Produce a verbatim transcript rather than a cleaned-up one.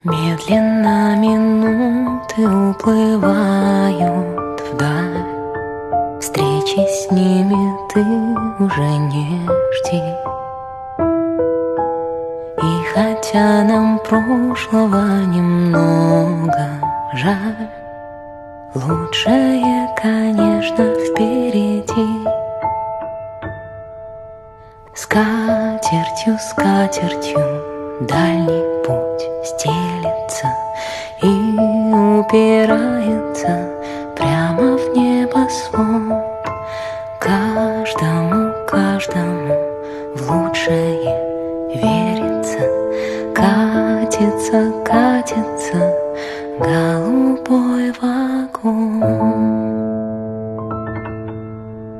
Медленно минуты уплывают вдаль, встречи с ними ты уже не жди. И хотя нам прошлого немного жаль, лучшее, конечно, впереди. Скатертью, скатертью дальний путь стелется и упирается прямо в небосвод. Каждому, каждому в лучшее верится. Катится, катится голубой